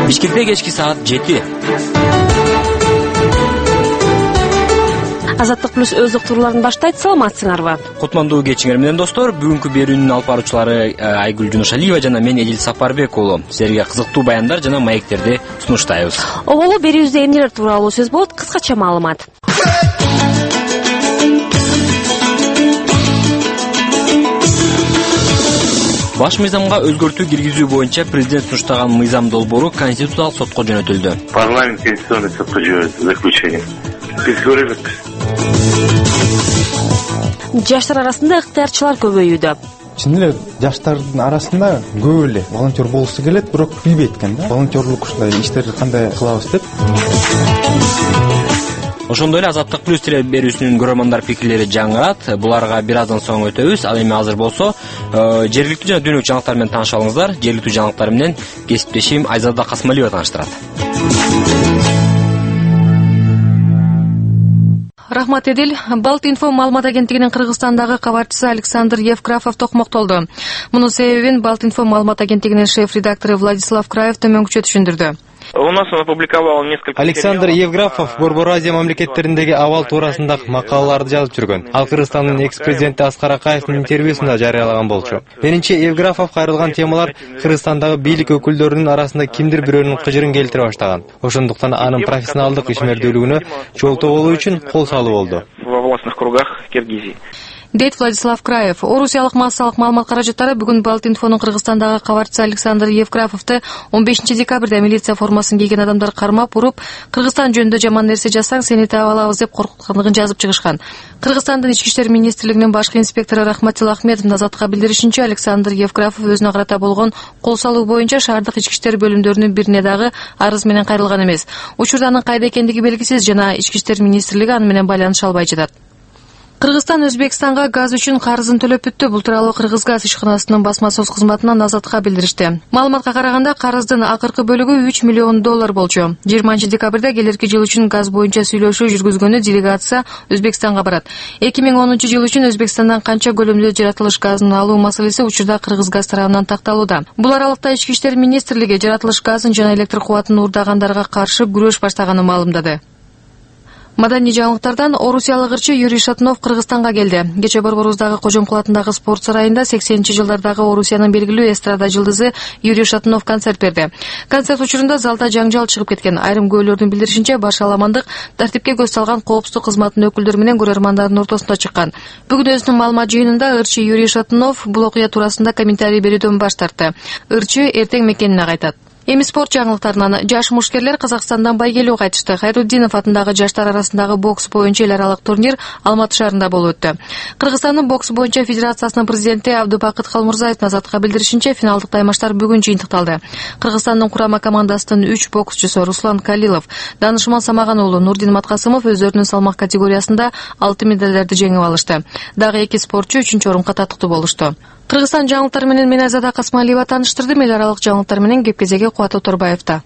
Бишкекте кечки саат 7. Азаттык плюс өз уктурууларын баштайт. Саламатсыңарбы? Кутмандуу кечиңер менен достор. Бүгүнкү берүүнүн алып баруучулары Айгүл Жунушалиева жана мен Эдил Сапарбек уулу. Силерге кызыктуу баяндар жана маектерди сунуштайбыз. Оболу берүүбүздө эмнелер тууралуу сөз болот? Кыскача маалымат. Баш мыйзамга өзгөртүү киргизүү боюнча президент сунуштаган мыйзам долбоору Конституциялык сотко жөнөтүлдү. Парламент Конституционный сотко жиберди заключение. Биз көрөбүз. Жаштар арасында ыктыярчылар көбөйүүдө. Чын эле жаштардын арасында көп эле волонтер болгусу келет, бирок билбейт экен да. Волонтерлук ушундай иштерди кандай кылабыз деп. Ошондой эле Азаттык плюс теле берүүсүнүн көрөрмандар пикирлери жаңырат. Буларга бир аздан соң өтөбүз. Ал эми азыр болсо жергиликтүү жана дүйнөлүк жаңылыктар менен тааныша алыңыздар. Жергиликтүү жаңылыктар менен кесиптешим Айзада Касмалиева тааныштырат. Рахмат Эдил. Балтинфо маалымат агенттигинин Кыргызстандагы кабарчысы Александр Евграфов токмоктолду. Мунун себебин Балтинфо маалымат агенттигинин шеф-редактору Владислав Краев төмөнкүчө түшүндүрдү. У нас он опубликовал несколько... Александр Евграфов Борбор Азия мамлекеттериндеги абал туурасындагы макалаларды жазып жүргөн. Ал Кыргызстандын экс-президенти Аскар Акаевдин интервьюсунда жарыялаган болчу. Менимче Евграфов кайрылган темалар Кыргызстандагы бийлик өкүлдөрүнүн арасында кимдир бирөөнүн кыжырын келтире баштаган. Ошондуктан анын профессионалдык ишмердүүлүгүнө жолтоо болуу үчүн кол салуу болду. Во властных кругах Киргизии. Дейт Владислав Краев. Орусиялык массалык маалымат каражаттары бүгүн Балтинфонун Кыргызстандагы кабарчысы Александр Евграфовду 15 декабрда милиция формасын кийген адамдар кармап уруп, Кыргызстан жөнүндө жаман нерсе жазсаң сени таап алабыз деп коркуткандыгын жазып чыгышкан. Кыргызстандын ички иштер министрлигинин башкы инспектору Рахматил Ахмедов Азатка билдиришинче, Александр Евграфов өзүнө карата болгон кол салуу боюнча шаардык ички иштер бөлүмдөрүнүн бирине дагы арыз менен кайрылган эмес. Учурда анын кайда экендиги белгисиз жана ички иштер министрлиги аны менен байланыша албай жатат. Кыргызстан Өзбекстанга газ үчүн карызын төлөп бүттү. Бул тууралуу Кыргызгаз ишканасынын басма сөз кызматынан Азатка билдиришти. Маалыматка караганда карыздын акыркы бөлүгү $3 миллион болчу. 20 декабрда келерки жыл үчүн газ боюнча сүйлөшүү жүргүзгөнү делегация Өзбекстанга барат. 2010 жыл үчүн Өзбекстандан канча көлөмдө жаратылыш газын алуу маселеси учурда Кыргызгаз тарабынан такталууда. Бул аралыкта ички иштер министрлиги жаратылыш газын жана электр кубатын уурдагандарга каршы күрөш баштаганын маалымдады. Маданий жаңылыктардан орусиялык ырчы Юрий Шатунов Кыргызстанга келди. Кече Борборуздагы Кожомкул атындагы спорт сарайында 80-жылдардагы Орусиянын белгилүү эстрада жылдызы Юрий Шатунов концерт берди. Концерт учурунда залда жаңжал чыгып кеткен. Айрым көөлөрдүн билдиришинче, баш аламандык тартипке көз салган коопсуздук кызматынын өкүлдөрү менен көрөрмандардын ортосунда чыккан. Бүгүн өзүнүн маалымат жыйынында ырчы Юрий Шатунов бул окуя туурасында комментарий берүүдөн баш тартты. Ырчы эртең мекенине кайтат. Эми спорт жаңылыктарынан жаш мушкерлер Казакстандан байгелүү кайтышты. Хайруддинов атындагы жаштар арасындагы бокс боюнча эл аралык турнир Алматы шаарында болуп өттү. Кыргызстандын бокс боюнча федерациясынын президенти Абдубакыт Калмурзаев Азатка билдиришинче, финалдык таймаштар бүгүн жыйынтыкталды. Кыргызстандын курама командасынын 3 боксчусу Руслан Калилов, Данышман Самаган уулу Нурдин Маткасымов өздөрүнүн салмак категориясында алтын медалдарды жеңип алышты. Дагы 2 спортчу 3-орунга татыктуу болушту. Кыргызстан жаңылыктары менен мен Айзада Касмалиева тааныштырдым. Эл аралык жаңылыктар менен кеп кезеги Кубат Оторбаевда.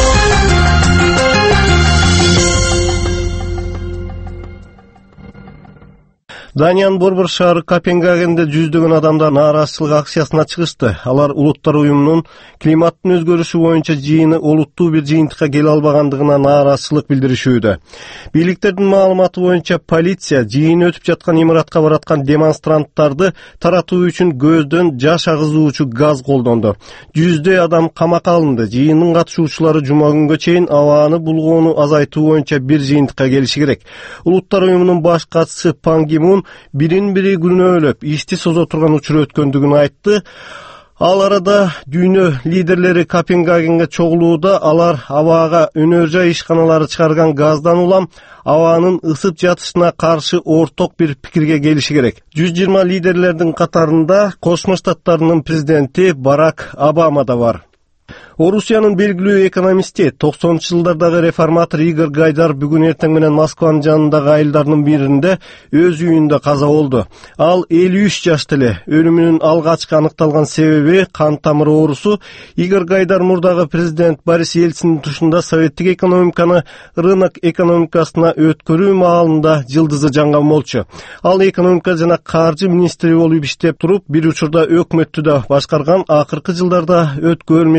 Даниянын Борбор шаары Копенгагенде жүздөгөн адамдар нааразычылык акциясына чыгышты. Алар Улуттар уюмунун климаттын өзгөрүшү боюнча жыйыны олуттуу бир жыйынтыкка келе албагандыгына нааразычылык билдиришүүдө. Бийликтердин маалыматы боюнча полиция жыйын өтүп жаткан имаратка бараткан демонстранттарды таратуу үчүн көздөн жаш агызуучу газ колдонду. Жүздөй адам камакка алынды. Жыйындын катышуучулары жума күнгө чейин абаны булгоону азайтуу боюнча бир жыйынтыкка келиши керек. Улуттар уюмунун баш катчысы Пан Ги Мун бирин-бири күнөөлөп ишти созо турган учур өткөндүгүн айтты. Ал арада дүйнө лидерлери Копенгагенге чогулууда. Алар абага өнөр жай ишканалары чыгарган газдан улам абанын ысып жатышына каршы орток бир пикирге келиши керек. 120 лидерлердин катарында Кошмо Штаттарынын президенти Барак Обама да бар. Орусиянын белгилүү экономисти 90-жылдардагы реформатор Игорь Гайдар бүгүн эртең менен Москванын жанындагы айылдардын биринде өз үйүндө каза болду. Ал 53 жашта эле. Өлүмүнүн алгачкы аныкталган себеби кан тамыры оорусу. Игорь Гайдар мурдагы президент Борис Ельцин тушунда советтик экономиканы рынок экономикасына өткөрүү маалында жылдызы жанган болчу. Ал экономика жана каржы министри болуп иштеп туруп, бир учурда өкмөттү да башкарган. Акыркы жылдарда өткөр мезгилден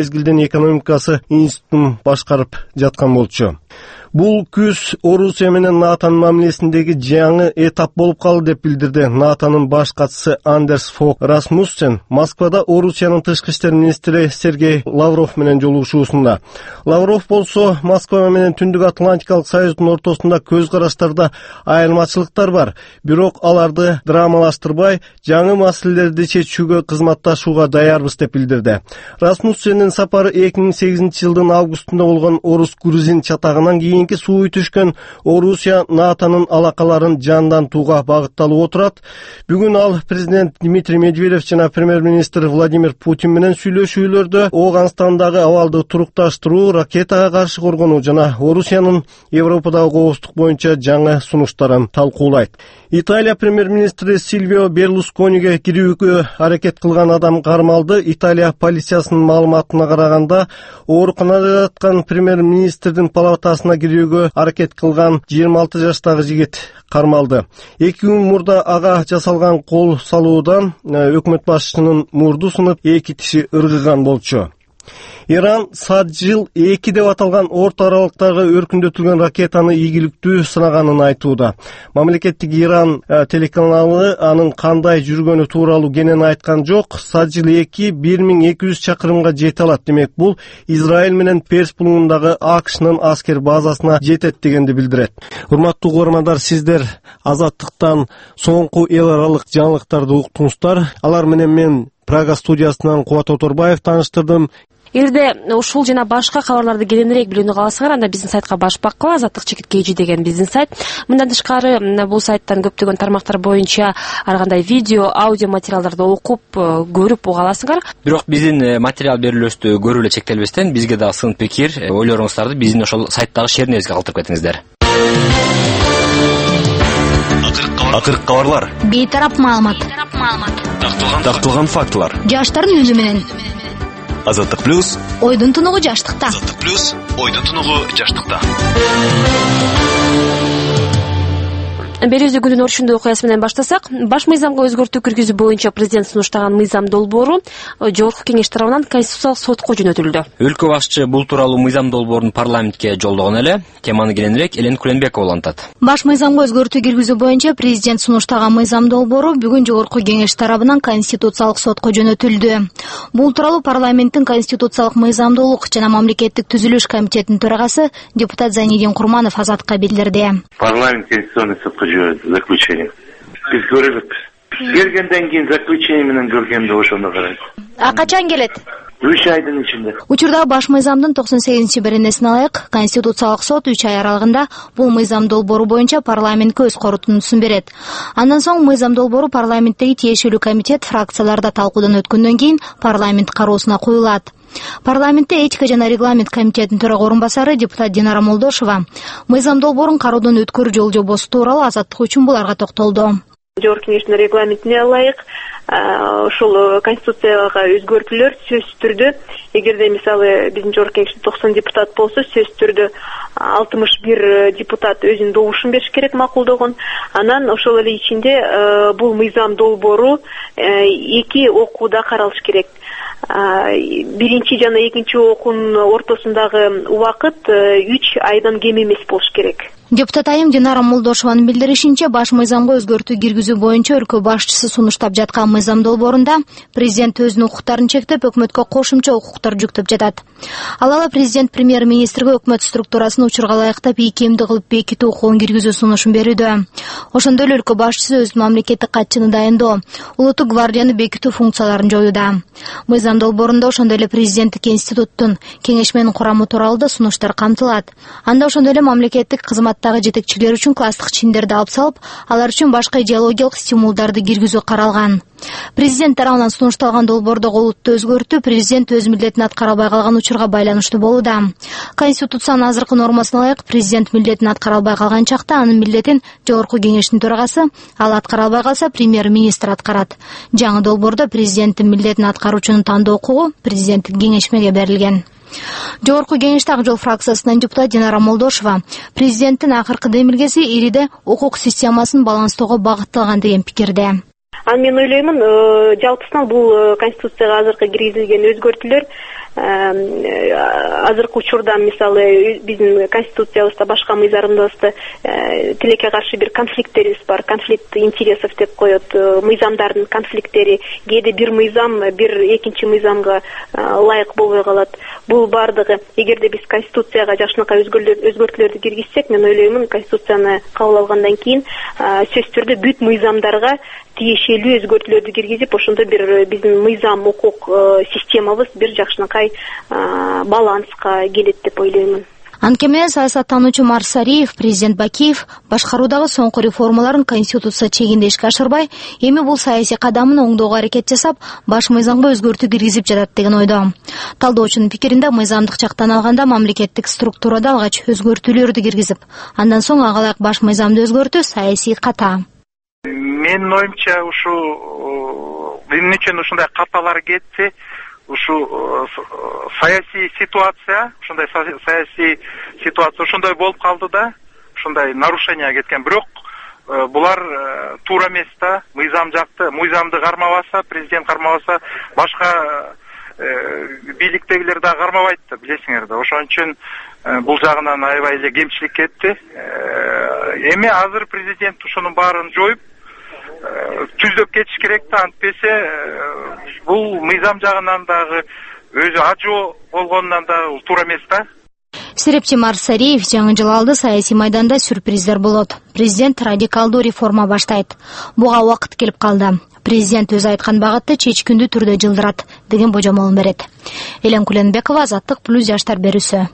экономикасы институтун башкарып жаткан болчу. Бул күз Орусия менен НАТОнун мамилесиндеги жаңы этап болуп калды деп билдирди НАТОнун баш катчысы Андерс Фог Расмуссен Москвада Орусиянын тышкы иштер министри Сергей Лавров менен жолугушуусунда. Лавров болсо Москва менен Түндүк Атлантикалык союздун ортосунда көз караштарда айырмачылыктар бар, бирок аларды драмалаштырбай, жаңы маселелерди чечүүгө кызматташууга даярбыз деп билдирди. Расмуссендин сапары 2008 жылдын августунда болгон орус-грузин чатагынан кийин суу түшкөн Орусия НАТОнун алакаларын жандантууга багытталып отурат. Бүгүн ал президент Дмитрий Медведев жана премьер-министр Владимир Путин менен сүйлөшүүлөрдө Ооганстандагы абалды турукташтыруу, ракетага каршы коргонуу жана Орусиянын Европадагы кооздук боюнча жаңы сунуштарын талкуулайт. Италия премьер-министри Сильвио Берлускониге кирүүгө аракет кылган адам кармалды. Италия полициясынын маалыматына караганда, ооруканада жаткан премьер-министрдин палатасына кирүүгө аракет кылган 26 жаштагы жигит кармалды. 2 күн мурда ага жасалган кол салуудан өкмөт башчысынын мурду сынып, 2 киши ыргыган болчу. Иран Саджил 2 деп аталган орто аралыктагы өркүндөтүлгөн ракетаны ийгиликтүү сынаганын айтууда. Мамлекеттик Иран телеканалы анын кандай жүргөнү тууралуу кенен айткан жок. Саджил 2 1200 чакырымга жете алат. Демек, бул Израиль менен Перс булугундагы АКШнын аскер базасына жетет дегенди билдирет. Урматтуу угармандар, сиздер Азаттыктан соңку эл аралык жаңылыктарды уктуңуздар. Алар менен мен Прага студиясынан Кубат Оторбаев тааныштырдым. Эгерде ушул жана башка кабарларды кененирээк билүүнү кааласаңар, анда биздин сайтка барыш баккыла, Азаттык_KG деген биздин сайт. Мындан тышкары бул сайттан көптөгөн тармактар боюнча ар кандай видео, аудио материалдарды окуп, көрүп уга аласыңар. Бирок биздин материал берүүлөбүздү көрүп эле чектелбестен, бизге да сын пикир, ойлоруңуздарды биздин ошол сайттагы шеринебизге калтырып кетиңиздер. Акыркы кабарлар. Бейтарап маалымат. Такталган фактылар. Жаштардын үнү менен. Азаттык плюс. Ойдун тунугу жаштыкта. Азаттык плюс. Ойдун тунугу жаштыкта. Берүүбүздү күндүн орчундуу окуясы менен баштасак, баш мыйзамга өзгөртүү киргизүү боюнча президент сунуштаган мыйзам долбоору Жогорку Кеңеш тарабынан Конституциялык сотко жөнөтүлдү. Өлкө башчы бул тууралуу мыйзам долбоорун парламентке жолдогон эле. Теманы кененирээк Элен Куленбекова улантат. Баш мыйзамга өзгөртүү киргизүү боюнча президент сунуштаган мыйзам долбоору бүгүн Жогорку Кеңеш тарабынан Конституциялык сотко жөнөтүлдү. Бул тууралуу парламенттин Конституциялык мыйзамдуулук жана мамлекеттик түзүлүш комитетинин төрагасы депутат Зайнидин Курманов Азатка билдирди. Парламент Конституционный сотко заключение. Биз көрөбүз. Келгенден кийин заключение менен көргөндө ошондо карайт. Качан келет? 3 айдын ичинде. Учурда баш мыйзамдын 98-беренесине ылайык Конституциялык сот 3 ай аралыгында бул мыйзам долбоору боюнча парламентке өз корутундусун берет. Андан соң мыйзам долбоору парламенттеги тиешелүү комитет фракцияларда талкуудан өткөндөн кийин парламент кароосуна коюлат. Парламентте этика жана регламент комитетинин төрага орун басары депутат Динара Молдошова мыйзам долбоорун кароодон өткөрүү жол жобосу тууралуу Азаттык үчүн буларга токтолду. Жогорку Кеңештин регламентине ылайык ошол конституцияга өзгөртүүлөр сөзсүз түрдө, эгерде мисалы биздин Жогорку Кеңеште 90 депутат болсо, сөзсүз түрдө 61 депутат өзүнүн добушун бериш керек, макулдогон. Анан ошол эле ичинде бул мыйзам долбоору 2 окууда каралыш керек. Биринчи жана экинчи окуунун ортосундагы убакыт 3 айдан кем эмес болуш керек. Депутат айым Динара Молдошованын билдиришинче, баш мыйзамга өзгөртүү киргизүү боюнча өлкө башчысы сунуштап жаткан мыйзам долбоорунда президент өзүнүн укуктарын чектеп, өкмөткө кошумча укуктар жүктөп жатат. Ал президент премьер-министрге өкмөт структурасын учурга ылайыктап ийкемди кылып бекитүү укугун киргизүү сунушун берүүдө. Ошондой эле өлкө башчысы өзүнүн мамлекеттик катчыны дайындоо, улуттук гвардияны бекитүү функцияларын жоюуда. Мыйзам долбоорунда ошондой эле президенттик институттун кеңешменин курамы тууралуу да сунуштар камтылат. Анда ошондой эле мамлекеттик кызматтагы жетекчилер үчүн класстык чиндерди алып салып, алар үчүн башка идеологиялык стимулдарды киргизүү каралган. Президент тарабынан сунушталган долбоордогу улутту өзгөртүү президент өз милдетин аткара албай калган учурга байланыштуу болууда. Конституциянын азыркы нормасына ылайык президент милдетин аткара албай калган чакта анын милдетин Жогорку Кеңештин төрагасы, ал аткара албай калса премьер-министр аткарат. Жаңы долбоордо президенттин милдетин аткаруучуну тандоо укугу президенттик кеңешмеге берилген. Жогорку Кеңеште Ак Жол фракциясынан депутат Динара Молдошова президенттин акыркы демилгеси ириде укук системасын баланстоого багытталган деген пикирде. Мен ойлоймун, жалпысынан бул конституцияга азыркы киргизилген өзгөртүүлөр азыркы учурда мисалы биздин конституциябызда башка мыйзамдарыбызда тилекке каршы бир конфликттерибиз бар, конфликт интересов деп коет, мыйзамдардын конфликттери, кээде бир мыйзам бир экинчи мыйзамга ылайык болбой калат. Бул бардыгы эгерде биз конституцияга жакшынакай өзгөртүүлөрдү киргизсек, мен ойлоймун конституцияны кабыл алгандан кийин сөзсүз түрдө бүт мыйзамдарга тиешелүү өзгөртүүлөрдү киргизип, ошондо бир биздин мыйзам укук системабыз бир жакшынакай баланска келет деп ойлоймун. Анткеме саясаттануучу Марсариев, президент Бакиев башкаруудагы соңку реформаларын конституция чегинде ишке ашырбай, эми бул саясий кадамын оңдоого аракет жасап, баш мыйзамга өзгөртүү киргизип жатат деген ойдо. Талдоочунун пикиринде мыйзамдык жактан алганда мамлекеттик структурада алгач өзгөртүүлөрдү киргизип, андан соң ага ылайык баш мыйзамды өзгөртүү саясий ката. Менин оюмча эмне үчүн ушундай каталар кетти? Ушу саясий ситуация ошондой болуп калды да, ошондой нарушение кеткен. Бирок булар туура эмес да. Мыйзамды кармабаса, президент кармабаса, башка бийликтегилер да кармабайт да, билесиңер да. Ошон үчүн бул жагынан аябай эле кемчилик кетти. Эми азыр президент ушунун баарын жоюп түздөп кетиш керек да, антпесе бул мыйзам жагынан дагы өзү ажоо болгонунан да туура эмес да. Серепчи Марсариев жаңы жыл алды саясий майданда сюрприздер болот. Президент радикалдуу реформа баштайт. Буга убакыт келип калды. Президент өзү айткан багытты чечкиндүү түрдө жылдырат деген божомолун берет. Элен Куленбекова, Азаттык плюс жаштар берүүсү.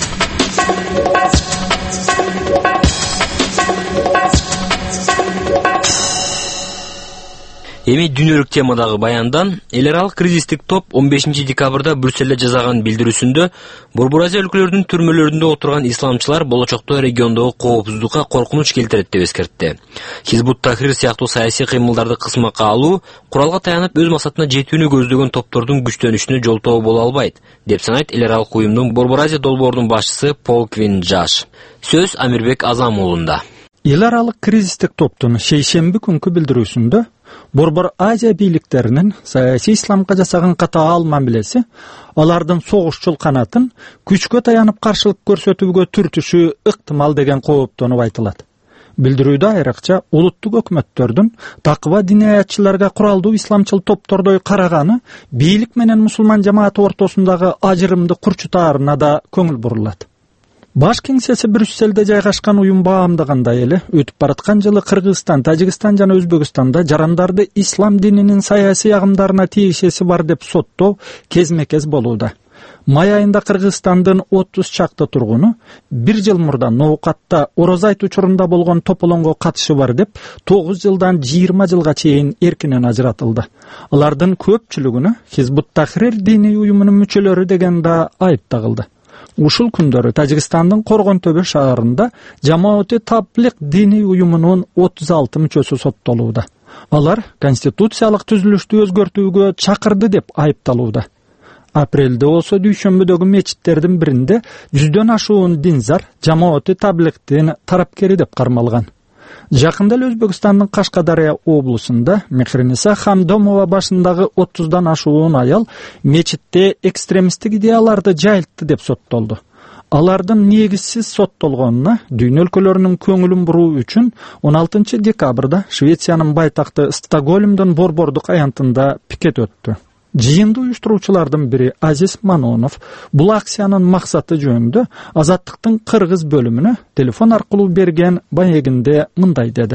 Эми дүйнөлүк темадагы баяндан эл аралык кризистик топ 15 декабрда Брюсселде жазаган билдирүүсүндө Борбор Азия өлкөлөрүнүн түрмөлөрүндө отурган исламчылар болочокто региондогу коопсуздукка коркунуч келтирет деп эскертти. Хизбут Тахрир сыяктуу саясий кыймылдарды кысмакка алуу, куралга таянып өз максатына жетүүнү көздөгөн топтордун күчтөнүшүнө жолтоо боло албайт, деп санайт эл аралык уюмдун Борбор Азия долбоорунун башчысы Пол Квин Жаш. Сөз Амирбек Азам уулунда. Эл аралык кризистик топтун шейшемби күнкү билдирүүсүндө Борбор Азия бийликтеринин саясий исламга жасаган катаал мамилеси алардын согушчул канатын күчкө таянып каршылык көрсөтүүгө түртүшү ыктымал деген кооптонуп айтылат. Билдирүүдө айрыкча улуттук өкмөттөрдүн такыба диниятчыларга куралдуу исламчыл топтордой караганы бийлик менен мусулман жамааты ортосундагы ажырымды курчутаарына да көңүл бурулат. Баш кеңсеси Брюсселде жайгашкан уюм баамдагандай эле өтүп бараткан жылы Кыргызстан, Тажикстан жана Өзбекстанда жарандарды ислам дининин саясий агымдарына тиешеси бар деп соттоо кезме-кез болууда. Май айында Кыргызстандын 30 чакты тургуну 1 жыл мурда Ноокатта орозо айт учурунда болгон тополоңго катышы бар деп 9 жылдан 20 жылга чейин эркинен ажыратылды. Алардын көпчүлүгүнө Хизбут Тахрир диний уюмунун мүчөлөрү деген да айып тагылды. Ушул күндөрү Тажикстандын Коргон-Төбө шаарында Жамааты Таблик диний уюмунун 36 мүчөсү соттолууда. Алар конституциялык түзүлүштү өзгөртүүгө чакырды деп айыпталууда. Апрелде болсо дүйшөмбүдөгү мечиттердин биринде 100дөн ашуун динзар Жамааты Табликтин тарапкери деп кармалган. Жакында эле Өзбекстандын Кашкадария облусунда Мехриниса Хамдомова башындагы 30дан ашуун аял мечитте экстремисттик идеяларды жайылтты деп соттолду. Алардын негизсиз соттолгонуна дүйнө өлкөлөрүнүн көңүлүн буруу үчүн 16 декабрда Швециянын байтакты Стокгольмдун борбордук аянтында пикет өттү. Жыйынды уюштуруучулардын бири Азиз Манонов бул акциянын максаты жөнүндө Азаттыктын кыргыз бөлүмүнө телефон аркылуу берген маегинде мындай деди.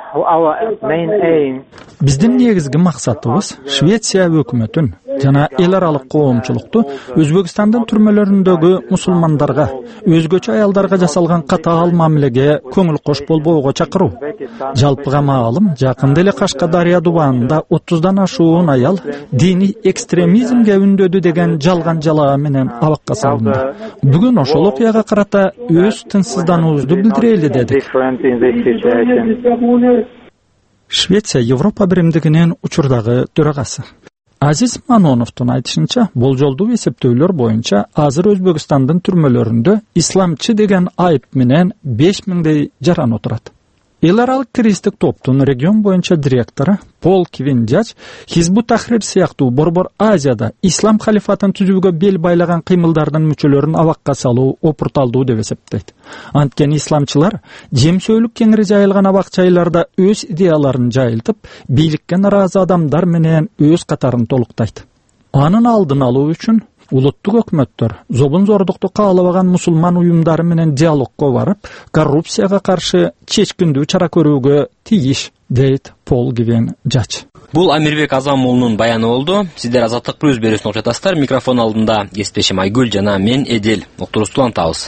Биздин негизги максатыбыз Швеция өкмөтүн жана эл аралык коомчулукту Өзбекстандын түрмөлөрүндөгү мусулмандарга, өзгөчө аялдарга жасалган катаал мамилеге көңүл кош болбоого чакыруу. Жалпыга маалым, жакында эле Кашкадария дубанында 30дан ашуун аял диний экстремизмге үндөдү деген жалган жалаа менен абакка салынды. Бүгүн ошол окуяга карата өз тынчсыздануубузду билдирели дедик. Швеция Европа биримдигинин учурдагы төрагасы Азиз Маноновдун айтышынча, болжолдуу эсептөөлөр боюнча азыр Өзбекстандын түрмөлөрүндө исламчы деген айып менен 5000дей жаран отурат. Эл аралык кризистик топтун регион боюнча директору Пол Квинджач Хизбут Тахрир сыяктуу Борбор Азияда ислам халифатын түзүүгө бел байлаган кыймылдардын мүчөлөрүн абакка салуу опурталдуу деп эсептейт. Анткени исламчылар жемсөөлүк кеңири жайылган абак жайларда өз идеяларын жайылтып, бийликке наразы адамдар менен өз катарын толуктайт. Анын алдын алуу үчүн улуттук өкмөттөр зобун-зордукту каалабаган мусулман уюмдары менен диалогко барып, коррупцияга каршы чечкиндүү чара көрүүгө тийиш, дейт Пол Квинджач. Бул Амирбек Азам уулунун баяны болду. Сиздер Азаттык плюс берүүсүн угуп жатасыздар. Микрофон алдында кесиптешим Айгүл жана мен Эдел. Уктуруубузду улантабыз.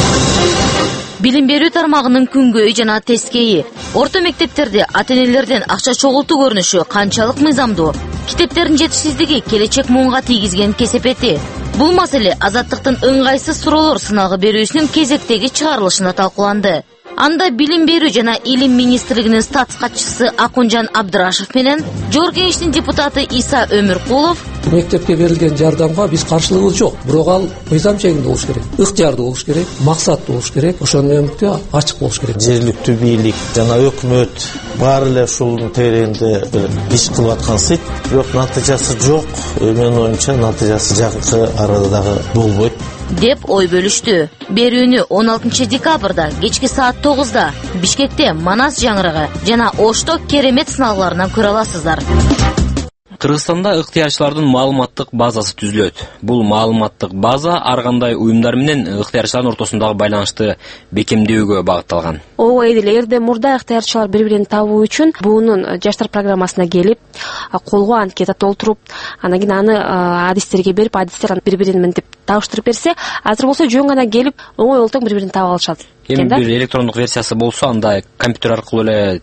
Билим берүү тармагынын күнгөйү жана тескейи. Орто мектептерде ата-энелерден акча чогултуу көрүнүшү канчалык мыйзамдуу? Китептердин жетишсиздиги келечек муунга тийгизген кесепети. Бул маселе Азаттыктын ыңгайсыз суроолор сынагы берүүсүнүн кезектеги чыгарылышында талкууланды. Анда билим берүү жана илим министрлигинин статс катчысы Акунжан Абдрашев менен Жогорку Кеңештин депутаты Иса Өмүркулов мектепке берилген жардамга биз каршылыгыбыз жок, бирок ал мыйзам чегинде болуш керек, ыктыярдуу болуш керек, максаттуу болуш керек, ошондой эмне ачык болуш керек. Жергиликтүү бийлик жана өкмөт баары эле ушунун тегерегинде иш кылып аткансыйт, бирок натыйжасы жок. Менин оюмча натыйжасы жакынкы арада дагы болбойт деп ой бөлүштү. Берүүнү 16 декабрда кечки саат 9-да Бишкекте Манас жаңырыгы жана Ошто керемет сыналгыларынан көрө аласыздар. Кыргызстанда ыктыярчылардын маалыматтык базасы түзүлөт. Бул маалыматтык база ар кандай уюмдар менен ыктыярчылардын ортосундагы байланышты бекемдөөгө багытталган. Ооба эле, эрде мурда ыктыярчылар бири-бирин табуу үчүн буунун жаштар программасына келип, колго анкета толтуруп, анан кийин аны адистерге берип, адистер бири-бирин мынтип табыштырып берсе, азыр болсо жөн гана келип, оңой олтоң бири-бирин таба алышат. Эми бир электрондук версиясы болсо, анда компьютер аркылуу эле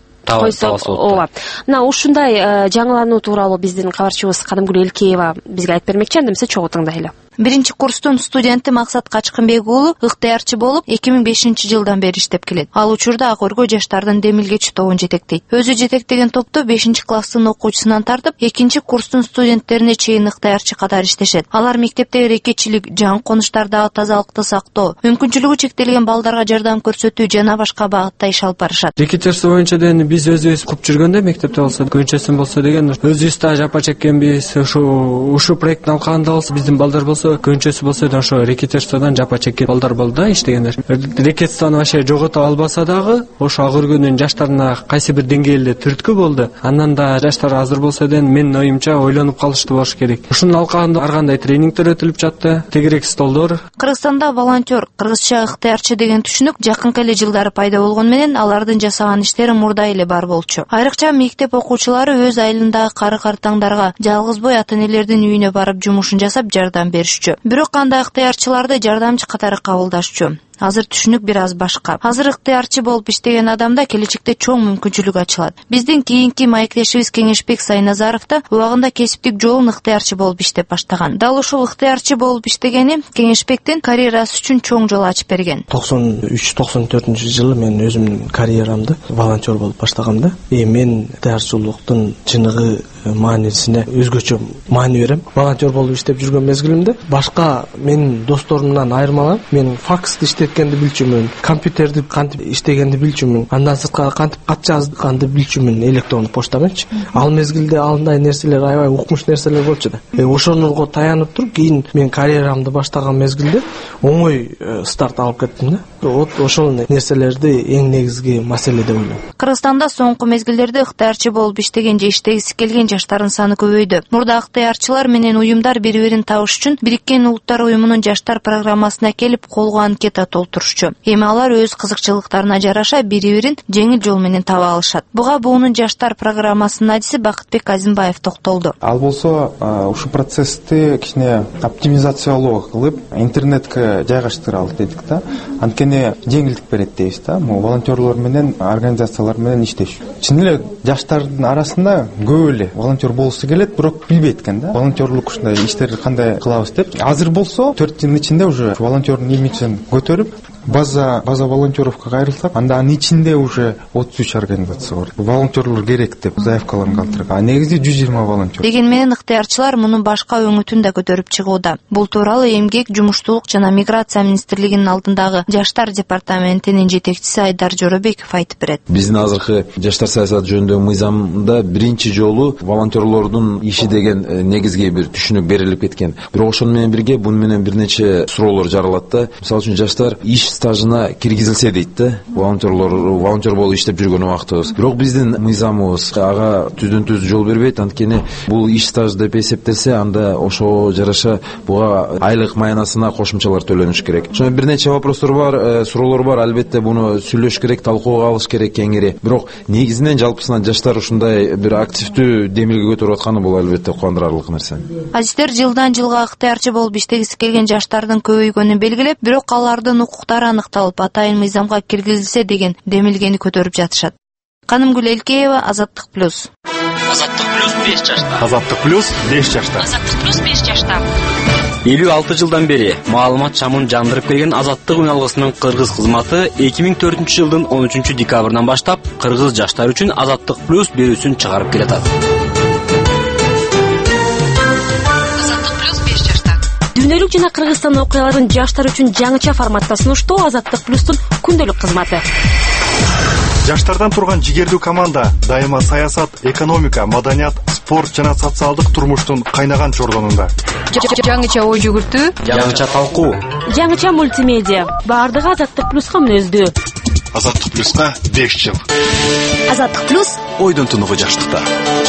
ооба. Мына ушундай жаңылануу тууралуу биздин кабарчыбыз Кадымгүл Элкеева бизге айтып бермекчи, анда эмесе чогуу тыңдайлы. Биринчи курстун студенти Максат Качкынбек уулу ыктыярчы болуп 2005-жылдан бери иштеп келет. Ал учурда Ак өргө жаштардын демилгечи тобун жетектейт. Өзү жетектеген топто 5-класстын окуучусунан тартып 2-курстун студенттерине чейин ыктыярчы катары иштешет. Алар мектептеги рекетчилик, жаңы конуштардагы тазалыкты сактоо, мүмкүнчүлүгү чектелген балдарга жардам көрсөтүү жана башка багытта иш алып барышат. Рекетчерство боюнча биз өзүбүз куп жүргөндө мектепте болсо, көнчөсүн болсо деген өзүбүз да жапа чеккенбиз. Ушу проекттин алкагында болсо, биздин балдар болсо, көнчөсү болсо да ошо рекетчерстводон жапа чеккен балдар болду да иштегендер. Рекетствону вообще жогото албаса дагы, ошо Ак өргөнүн жаштарына кайсы бир деңгээлде түрткү болду. Андан да жаштар азыр болсо да менин оюмча ойлонуп калышты болуш керек. Ушунун алкагында ар кандай тренингдер өтүлүп жатты, тегерек столдор. Кыргызстанда волонтер, кыргызча ыктыярчы деген түшүнүк жакынкы эле жылдары пайда болгон менен алардын жасаган иштери мурда эле бар болчу. Айрыкча мектеп окуучулары өз айылындагы кары-картаңдарга жалгызбой ата-энелердин үйүнө барып жумушун жасап жардам беришчү. Бирок андай ыктыярчыларды жардамчы катары кабылдашчу. Азыр түшүнүк бир аз башка. Азыр ыктыярчы болуп иштеген адамда келечекте чоң мүмкүнчүлүк ачылат. Биздин кийинки маектешибиз Кеңешбек Сайназаров да убагында кесиптик жолун ыктыярчы болуп иштеп баштаган. Дал ушул ыктыярчы болуп иштегени Кеңешбектин карьерасы үчүн чоң жол ачып берген. 93-94-жылы мен өзүмдүн карьерамды волонтер болуп баштагам да. Мен ыктыярчылыктын чыныгы маанисине өзгөчө маани берем. Волонтер болуп иштеп жүргөн мезгилимде башка менин досторумдан айырмаланып, мен факсты иштеткенди билчүмүн, компьютерди кантип иштегенди билчүмүн, андан сырткары кантип кат жазганды билчүмүн электрондук почтаменчи. Ал мезгилде андай нерселер аябай укмуш нерселер болчу да. Ошонго таянып туруп, кийин мен карьерамды баштаган мезгилде оңой старт алып кеттим да. Ошол нерселерди эң негизги маселе деп ойлойм. Кыргызстанда соңку мезгилдерде ыктыярчы болуп иштеген же иштегиси келген жаштардын саны көбөйдү. Мурда ыктыярчылар менен уюмдар бири-бирин табыш үчүн Бириккен Улуттар уюмунун жаштар программасына келип колго анкета толтурушчу. Эми алар өз кызыкчылыктарына жараша бири-бирин жеңил жол менен таба алышат. Буга буунун жаштар программасынын адиси Бакытбек Азимбаев токтолду. Ал болсо ушул процессти кичине оптимизациялоо кылып интернетке жайгаштыра алды дедик да. Анткени жеңилдик берет дейбиз да. Волонтерлор менен, организациялар менен иштешүү. Чын эле жаштардын арасында көп эле волонтер болсу келет, бирок билбейт экен да. Волонтерлук ушундай иштерди кандай кылабыз деп. Азыр болсо 4 жылдын ичинде уже волонтердун имиджин көтөрүп, база волонтеровго кайрылсак, анда анын ичинде уже 33 организация бар. Волонтерлор керек деп заявкаларын калтырган. А негизи 120 волонтер. Деген менен ыктыярчылар мунун башка өңүтүн да көтөрүп чыгууда. Бул тууралуу Эмгек, Жумуштуулук жана Миграция министрлигинин алдындагы Жаштар департаментинин жетекчиси Айдар Жоробеков айтып берет. Биздин азыркы жаштар саясаты жөнүндөгү мыйзамда биринчи жолу волонтерлордун иши деген негизги бир түшүнүк берилип кеткен. Бирок ошону менен бирге буну менен бир нече суроолор жаралат да. Мисалы үчүн жаштар иш стажына киргизилсе дейт да. Волонтер болуп иштеп жүргөн убактыбыз. Бирок биздин мыйзамыбыз ага түздөн-түз жол бербейт. Анткени бул иш стаж деп эсептелсе, анда ошого жараша буга айлык маянасына кошумчалар төлөнүш керек. Ошондо бир нече вопростор бар, суроолор бар. Албетте буну сүйлөш керек, талкууга алыш керек кеңири. Бирок негизинен жалпысынан жаштар ушундай бир активдүү демилге көтөрүп атканы бул албетте кубандырарлык нерсе. Азиздер, жылдан жылга ыктыярчы болуп иштегиси келген жаштардын көбөйгөнү белгилеп, бирок алардын укуктары аныкталып, атайын мыйзамга киргизилсе деген демилгени көтөрүп жатышат. Канымгүл Элкеева, Азаттык плюс. Азаттык плюс 5 жашта. Азаттык плюс 5 жашта. Азаттык плюс 5 жашта. 56 жылдан бери маалымат шамын жандырып келген Азаттык үн алгысынын кыргыз кызматы 2004-жылдын 13-декабрынан баштап кыргыз жаштар үчүн Азаттык плюс берүүсүн чыгарып келатат. Азаттык плюс 5 жашта. Дүйнөлүк жана Кыргызстан окуяларын жаштар үчүн жаңыча форматта сунуштоо Азаттык плюстун күндөлүк кызматы. Жаштардан турган жигердүү команда дайыма саясат, экономика, маданият, спорт жана социалдык турмуштун кайнаган чордонунда. Жаңыча ой жүгүртүү, жаңыча талкуу, жаңыча мультимедиа, баардыгы Азаттык плюска мүнөздүү. Азаттык плюска 5 жыл. Азаттык плюс Ойдон тунугу жаштыкта.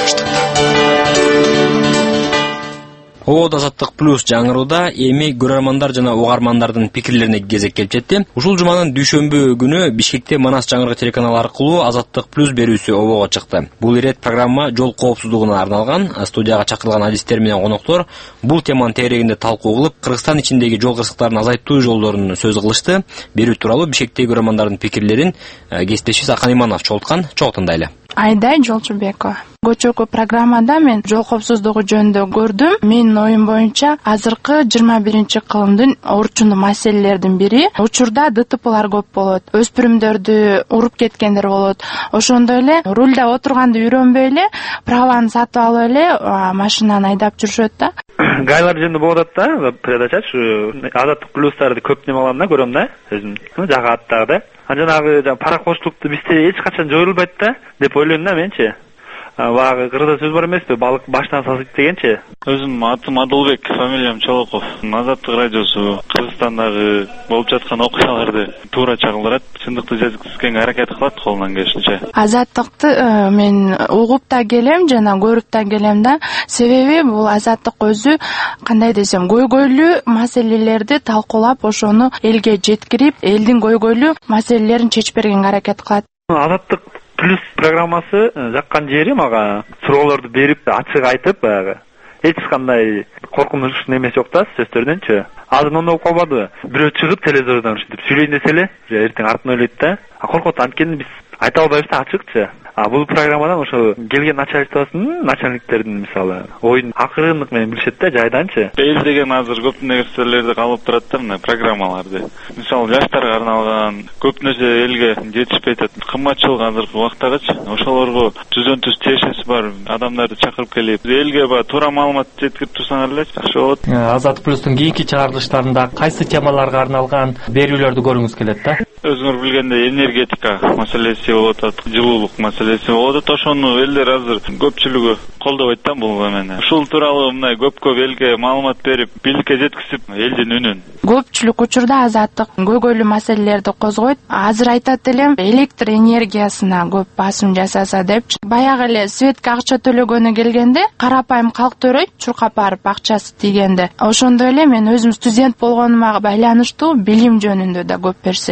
Азаттык плюс жаңырууда эми көрөрмандар жана угармандардын пикирлерине кезек келип жетти. Ушул жуманын дүйшөмбү күнү Бишкекте Манас жаңыргы телеканалы аркылуу Азаттык плюс берүүсү обого чыкты. Бул ирет программа жол коопсуздугуна арналган. Студияга чакырылган адистер менен коноктор бул теманын тегерегинде талкуу кылып, Кыргызстан ичиндеги жол кырсыктарын азайтуу жолдорун сөз кылышты. Берүү тууралуу Бишкектеги көрөрмандардын пикирлерин кесиптешибиз Акан Иманов чогулткан. Чогултундайлы. Айдай Жолчубекова. Көчөкү программада мен жол коопсуздугу жөнүндө көрдүм. Менин оюм боюнча азыркы 21-кылымдын орчундуу маселелердин бири учурда ДТПлар көп болот. Өспүрүмдөрдү уруп кеткендер болот. Ошондой эле рулда отурганды үйрөнбөй эле праваны сатып алып эле машинаны айдап жүрүшөт да. Гайлар жөнүндө болуп атат да, передачачы Азаттык плюстарды көп неме алам да, көрөм да, өзүм жагааттагы да. Жанагы паракоштукту бизде эч качан жоюлбайт да деп ойлойм да менчи. Багы кыргызда сөз бар эмеспи, балык баштан сасыйт дегенчи. Өзүм атым Адылбек, фамилиям Чолоков. Азаттык радиосу Кыргызстандагы болуп жаткан окуяларды туура чагылдырат, чындыкты жеткизгенге аракет кылат колунан келишинче. Азаттыкты мен угуп да келем жана көрүп да келем да. Себеби бул Азаттык өзү кандай десем, көйгөйлүү маселелерди талкуулап, ошону элге жеткирип, элдин көйгөйлүү маселелерин чечип бергенге аракет кылат. Азаттык плюс программасы жаккан жери мага суроолорду берип, ачык айтып, баягы эч кандай коркунуч немес жок да сөздөрдөнчү. Азыр ондой болуп калбады. Бирөө чыгып телевизордон ушинтип сүйлөйүн десе эле, эртең артын ойлойт да. Коркот, анткени биз айта албайбыз да ачыкчы. Бул программадан ошо келген начальниктердин мисалы оюн акырынык менен билишет да, жайданчы. Эл деген азыр көп нерселерди калып турат да, мына программаларды. Мисалы жаштарга арналган көп нерсе элге жетишпей атат. Кымбатчылык азыркы убактагычы ошолорго түздөн-түз тиешеси бар адамдарды чакырып келип, элге ба туура маалымат жеткирип турсаңар эле жакшы болот. Азаттык плюстун кийинки чыгарылыштарында кайсы темаларга арналган берүүлөрдү көргүңүз келет да? Өзүңөр билгендей энергетика маселеси болуп атат, жылуулук маселеси болуп атат. Ошону элдер азыр көпчүлүгү колдобойт да бул эмени. Ушул тууралуу мындай көп элге маалымат берип, бийликке жеткизип, элдин үнүн. Көпчүлүк учурда Азаттык көйгөйлүү маселелерди козгойт. Азыр айтат элем, электр энергиясына көп басым жасаса депчи. Баягы эле светке акча төлөгөнү келгенде, карапайым калк төрөйт, чуркап барып акчасы тийгенде. Ошондой эле мен өзүм студент болгонума байланыштуу билим жөнүндө да көп берсе деп ойлойм.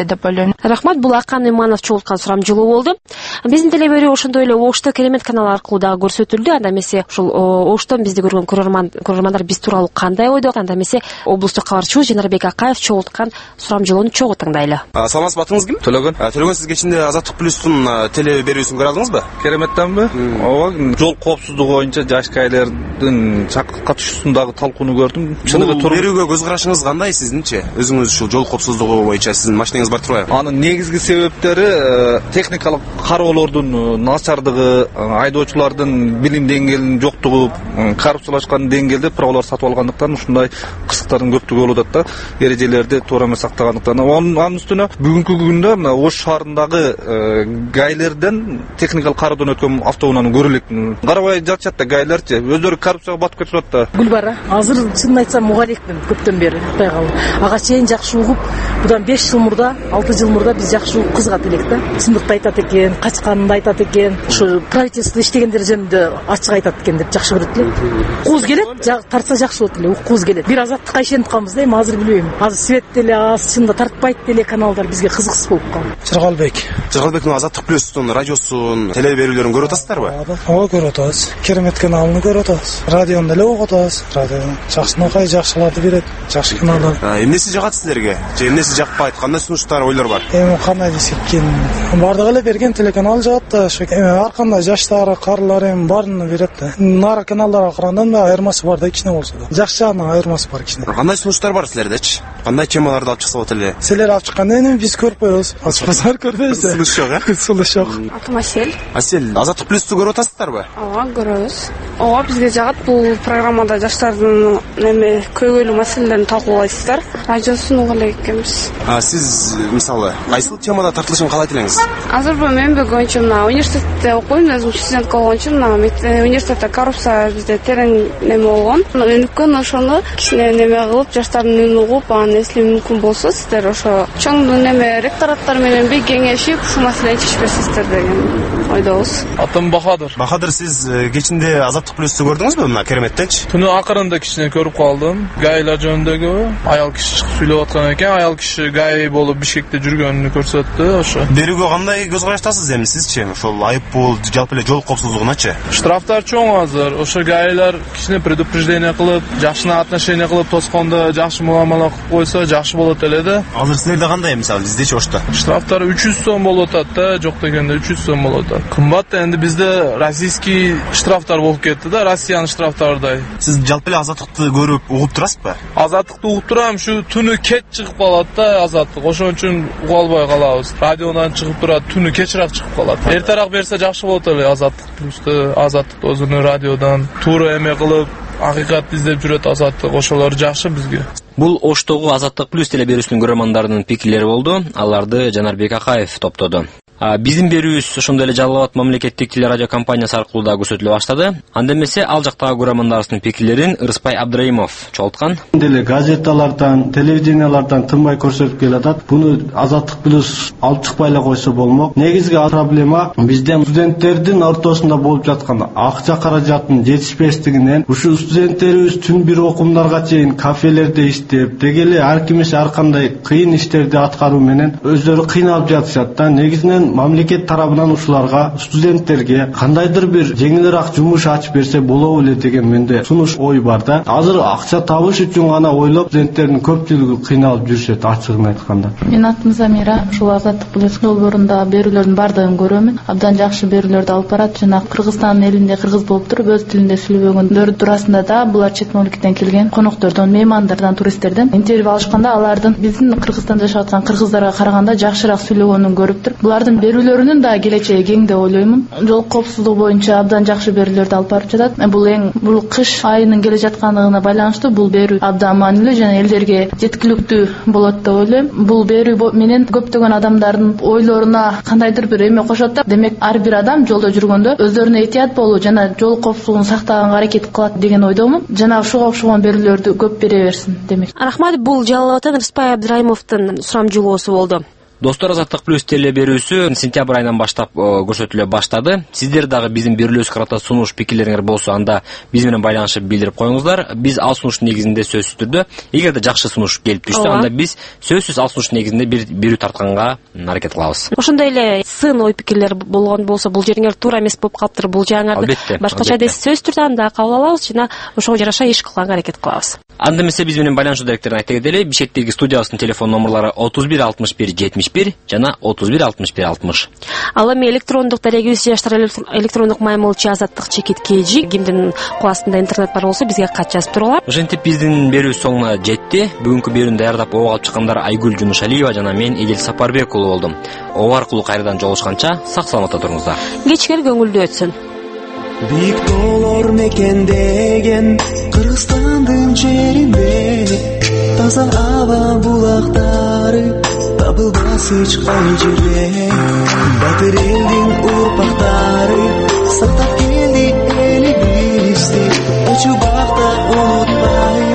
ойлойм. Рахмат, бул Акан Иманов чогулткан сурамжылоо болду. Биздин телеберүү ошондой эле Ошто Керемет каналы аркылуу дагы көрсөтүлдү. Анда эмесе ушул Оштон бизди көргөн көрөрмандар биз тууралуу кандай ойдо? Анда эмесе облустук кабарчыбыз Жанарбек Акаев чогулткан сурамжылоону чогуу тыңдайлы. Саламатсызбы, атыңыз ким? Төлөгөн. Төлөгөн, сиз кечинде Азаттык плюстун теле берүүсүн көрө алдыңызбы? Кереметтенби? Ооба, жол коопсуздугу боюнча жаш айлардын катышуусундагы талкууну көрдүм. Чыныгы берүүгө көз карашыңыз кандай сиздинчи? Өзүңүз ушул жол коопсуздугу боюнча сиздин машинаңыз бар турбайбы? Анын негизги себептери техникалык кароолордун начардыгы, айдоочулардын билим деңгээлинин жоктугу, коррупциялашкан деңгээлде праволор сатып алгандыктан ушундай кысыктардын көптүгү болуп атат да, эрежелерди туура эмес сактагандыктан. Анын үстүнө бүгүнкү күндө мына Ош шаарындагы гайлерден техникалык кароодон өткөн автоунааны көрө элек. Карабай жатышат да гайлерчи, өздөрү коррупцияга батып кетип атат да. Гүлбара, азыр чынын айтсам мугаликмин көптөн бери Кудай калып. Ага чейин жакшы угуп, будан 5 жыл мурда, 6 жыл мурда биз жакшы угуп кызгат элек да. Чындыкты айтат экен, качканын айтат экен. Ушу правительство иштегендер жөнүндө ачык айтат экен деп жакшы көрөт эле. Уккубуз келет, тартса жакшы болот эле, уккубуз келет. Бир Азаттыкка ишенип калбыз да, эми азыр билбейм. Азыр свет деле аз, чында тартпайт деле каналдар бизге кызыксыз болуп калды. Чыргалбектин Азаттык плюстун радиосун, теле берүүлөрүн көрүп атасыздарбы? Ооба, көрүп атабыз. Керемет каналын көрүп атабыз. Радиону деле угуп атабыз. Радио жакшынакай жакшыларды берет, жакшы каналдар. Эмнеси жагат силерге? Же эмнеси жакпайт? Кандай сунуштар, ойлор бар? Эми кандай десек экен, бардыгы эле берген телеканал жагат да, ошо ар кандай жаштар, карлар эми баарын берет да. Нара каналдарга караганда айырмасы бар да, кичине болсо да. Жакшы жагынан айырмасы бар кичине. Кандай сунуштар бар силердечи? Кандай темаларды алып чыкса болот эле? Силер алып чыкканда эми биз көрүп коебуз. Ачпасар көрбөйбүз. Сунуш жок, Сунуш жок. Атым Асель. Асель, Азаттык плюсту көрүп атасыздарбы? Ооба, көрөбүз. Ооба, бизге жагат. Бул программада жаштардын көйгөйлүү маселелерин талкуулайсыздар. Радиосун угуп элек экенбиз. Сиз мисалы кайсыл темада тартылышын каалайт элеңиз? Азыр бул мен бойынча мына университетте окуйм, өзүм студент болгон үчүн мына университетте коррупция бизде терең неме болгон. Өнүккөн ошону кичине неме кылып, жаштардын үнүн угуп, аны эслөө мүмкүн болсо, сиздер ошо чоң неме ректораттар менен бир кеңешип, ушул маселени чечпесиздер деген ойдобуз. Атым Бахадыр. Бахадыр, сиз кечинде Азаттык плюсту көрдүңүзбү мына Кереметтенчи? Түнү акырында кичине көрүп калдым. Гайлар жөнүндөгү аял киши чыгып сүйлөп аткан экен. Аял киши гай болуп Бишкекте жүргөнүн көрсөттү. Ошо. Берүүгө кандай көз караштасыз эми сизчи? Ошол айыппул, жалпы эле жол коопсуздугуначы? Штрафтар чоң азыр. Ошо гайлар кичине предупреждение кылып, жакшына отношение кылып, тоскондо жакшы муамала кылып койсо жакшы болот эле да. Азыр силерде кандай мисалы биздечи Ошто? Штрафтар 300 сом болуп атат да, жок дегенде 300 сом болуп атат. Кымбат энди бизде российский штрафтар болуп кетти да, Россиянын штрафтардай. Сиз жалпы эле Азаттыкты көрүп угуп турасызбы? Азаттыкты угуп турам, ушу түнү кеч чыгып калат да Азаттык. Ошон үчүн уга албай калабыз. Радионан чыгып турат, түнү кечирээк чыгып калат. Эртерээк берсе жакшы болот эле Азаттык плюсту, Азаттык өзүнүн радиодан туура эме кылып, акыйкатты издеп жүрөт Азаттык. Ошолор жакшы бизге. Бул Оштогу Азаттык плюс теле берүүсүнүн көрөрмандарынын пикирлери болду. Аларды Жанарбек Акаев топтоду. Биздин берүүбүз ошондой эле Жалал Абад мамлекеттик телерадио компаниясы аркылуу да көрсөтүлө баштады. Анда эмесе ал жактагы көрөрмандарыбыздын пикирлерин Ырыспай Абдраимов чогулткан. Деле газеталардан, телевидениялардан тынбай көрсөтүп келатат. Буну Азаттык плюс алып чыкпай эле койсо болмок. Негизги проблема бизден студенттердин ортосунда болуп жаткан акча каражаттын жетишпестигинен ушул студенттерибиз түн бир окумдарга чейин кафелерде иштеп, деги эле ар кимиш ар кандай кыйын иштерди аткаруу менен өздөрү кыйналып жатышат да. Негизинен мамлекет тарабынан ушуларга, студенттерге кандайдыр бир жеңилирээк жумуш ачып берсе болобу эле деген менде сунуш ой бар да. Азыр акча табыш үчүн гана ойлоп студенттердин көпчүлүгү кыйналып жүрүшөт, ачыгын айтканда. Мен атым Замира, ушул Азаттык плюс долбоорунда берүүлөрдүн бардыгын көрөмүн. Абдан жакшы берүүлөрдү алып барат. Жана Кыргызстан элинде кыргыз болуп туруп өз тилинде сүйлөгөндөр туурасында да булар чет мамлекеттен келген коноктордон, меймандардан, туристтерден интервью алышканда алардын биздин Кыргызстанда жашап аткан кыргыздарга караганда жакшыраак сүйлөгөнүн көрүп туруп, булардын берүүлөрүнүн да келечеги кең деп ойлоймун. Жол коопсуздугу боюнча абдан жакшы берүүлөрдү алып барып жатат. Бул кыш айынын келе жаткандыгына байланыштуу бул берүү абдан маанилүү жана элдерге жеткиликтүү болот деп ойлойм. Бул берүү менен көптөгөн адамдардын ойлоруна кандайдыр бир эме кошот да. Демек ар бир адам жолдо жүргөндө өздөрүнө этият болуу жана жол коопсуздугун сактаганга аракет кылат деген ойдомун. Жана ушуга окшогон берүүлөрдү көп бере берсин демек. Рахмат, бул Жалал Абадтан Ырыспай Абдраимовдун сурамжылоосу болду. Достор, Азаттык плюс теле берүүсү сентябрь айынан баштап көрсөтүлө баштады. Сиздер дагы биздин берүүлөрүбүз карата сунуш пикирлериңер болсо, анда биз менен байланышып билдирип коюңуздар. Биз ал сунуштун негизинде сөзсүз түрдө, эгерде жакшы сунуш келип түшсө, анда биз сөзсүз ал сунуштун негизинде берүү тартканга аракет кылабыз. Ошондой эле сын ой пикирлер болгон болсо, бул жериңер туура эмес болуп калыптыр, бул жаңы башкача десе сөзсүз түрдө анда кабыл алабыз жана ошого жараша иш кылганга аракет кылабыз. Анда эмесе биз менен байланышуу даректерин айта кетели. Бишкектеги студиябыздын телефон номерлары 31 61 71 жана 31 61 60. Ал эми электрондук дарегибиз жаштар электрондук маймылчы Азаттык чекит KG. Кимдин кол астында интернет бар болсо бизге кат жазып тургула. Ошентип биздин берүү соңуна жетти. Бүгүнкү берүүнү даярдап ого алып чыккандар Айгүл Жунушалиева жана мен Эдил Сапарбек уулу болдум. Ого аркылуу кайрадан жолугушканча сак саламатта туруңуздар. Кечкер көңүлдүү өтсүн. Бик толор мекендеген Кыргызстандын жеринде таза аба булактары табылбас эч кай жерде. Батыр элдин урпактары сактап келди элибизди, өчү бакта унутпай